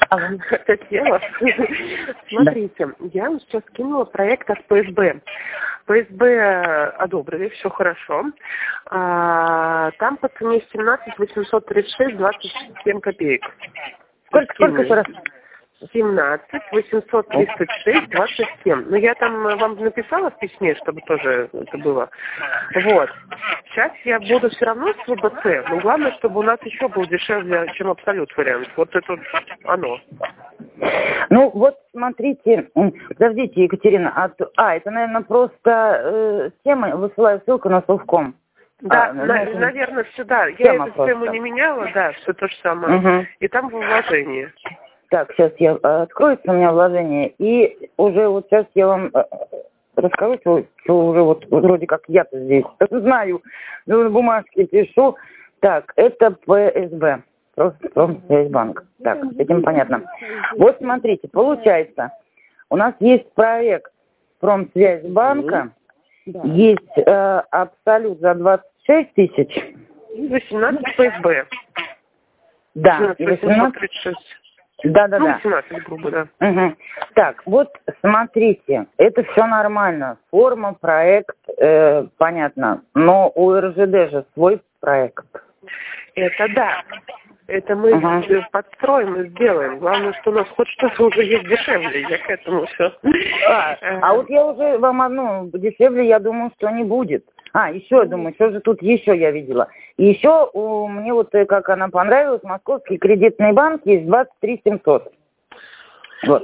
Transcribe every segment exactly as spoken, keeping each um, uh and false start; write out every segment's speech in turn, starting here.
Алло. Татьяна, смотрите, я вам сейчас скинула проект от ПСБ. ПСБ одобрили, все хорошо. А, там по цене семнадцать восемьсот тридцать шесть двадцать семь копеек. Сколько, сколько еще раз? семнадцать восемьсот тридцать шесть двадцать семь. Ну, я там вам написала в письме, чтобы тоже это было. Вот. Сейчас я буду все равно с ВБЦ, но главное, чтобы у нас еще был дешевле, чем Абсолют вариант. Вот это вот оно. Ну, вот смотрите, подождите, Екатерина, а, а это, наверное, просто э, тема, высылаю ссылку на Совком. Да, а, на, ну, наверное, сюда. Я эту просто. тему не меняла, да, все то же самое. Угу. И там в вложении. Так, сейчас я откроется у меня вложение, и уже вот сейчас я вам расскажу, что, что уже вот вроде как я-то здесь знаю, на бумажке пишу. Так, это ПСБ, просто Промсвязьбанк. Так, с этим понятно. Вот смотрите, получается, у нас есть проект Промсвязьбанка, да. Есть э, Абсолют за двадцать шесть тысяч. восемнадцать ПСБ. Да, восемнадцать тридцать шесть. Да, да, ну, да. восемнадцать, грубо, да. Угу. Так, вот смотрите, это все нормально. Форма, проект, э, понятно. Но у РЖД же свой проект. Это да. Это мы uh-huh. подстроим и сделаем. Главное, что у нас хоть что-то уже есть дешевле. Я к этому все. А, а вот я уже вам одну дешевле, я думаю, что не будет. А, еще, я думаю, что же тут еще я видела. И еще у мне вот, как она понравилась, Московский кредитный банк есть двадцать три семьсот. Вот.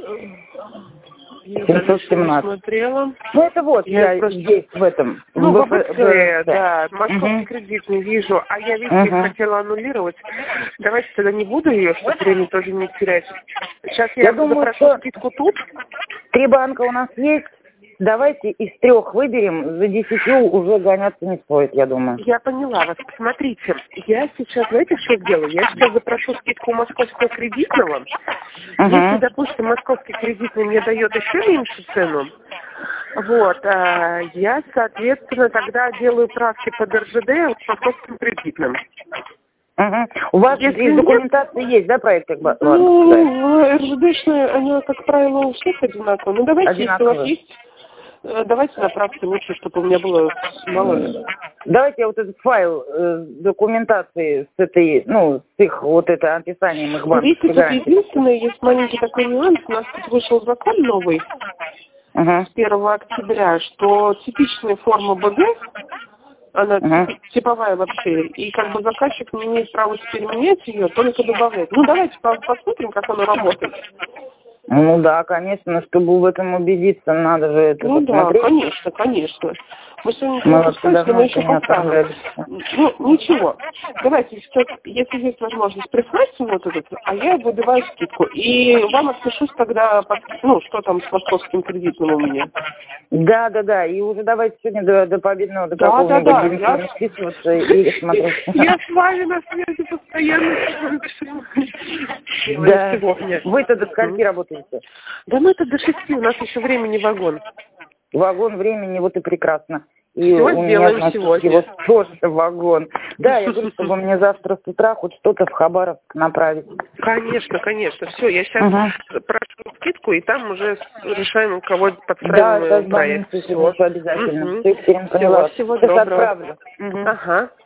Я семьсот семнадцать. Смотрела. Ну, это вот, я, я просто... здесь, в этом. Ну, в ВБЦ, да, Московский угу. кредит не вижу. А я, видите, угу. хотела аннулировать. Давайте тогда не буду ее, чтобы время тоже не терять. Сейчас я, я думаю, запрошу что скидку тут. Три банка у нас есть. Давайте из трех выберем, за десятью уже гоняться не стоит, я думаю. Я поняла вас. Посмотрите, я сейчас, знаете, что делаю? Я сейчас запрошу скидку московского кредитного. Uh-huh. Если, допустим, московский кредитный мне дает еще меньше цену, вот, а я, соответственно, тогда делаю правки под РЖД с московским кредитным. Угу. У вас Если из документации нет, есть, да, проект? Как бы? Ну, РЖДшные, они, как правило, у всех одинаковые. Ну, давайте, одинаковые. Если у вас есть, давайте направьте лучше, чтобы у меня было мало. Давайте я вот этот файл э, документации с этой, ну, с их вот это описанием их банка. Видите, тут единственное, есть маленький такой нюанс. У нас тут вышел закон новый uh-huh. с первого октября, что типичная форма БГ, она uh-huh. типовая вообще, и как бы заказчик не имеет права теперь менять ее, только добавлять. Ну, давайте посмотрим, как оно работает. Ну да, конечно, чтобы в этом убедиться, надо же это Ну посмотреть. Да, конечно, конечно. Мы сегодня не пускаемся, но мы еще поставим. Ну, ничего. Давайте, если есть возможность, прислать вот этот, а я выбиваю скидку. И вам отпишусь тогда, ну, что там с московским кредитным у меня. Да, да, да. И уже давайте сегодня до, до победного, до да, какого-нибудь да, да, я... не списываться и смотреть. Я с вами на связи постоянно. Да. Вы-то до скольки работаете? Да мы-то до шести, у нас еще времени вагон. Вагон времени, вот и прекрасно. И все у сделаем меня, сегодня. Вот тоже вагон. Да, я говорю, чтобы мне завтра с утра хоть что-то в Хабаровск направить. Конечно, конечно. Все, я сейчас угу. прошу скидку, и там уже решаем, у кого подстраиваем да, проект. Да, все обязательно. Угу. Все, всем всего, всего доброго. Отправлю. Угу. Ага.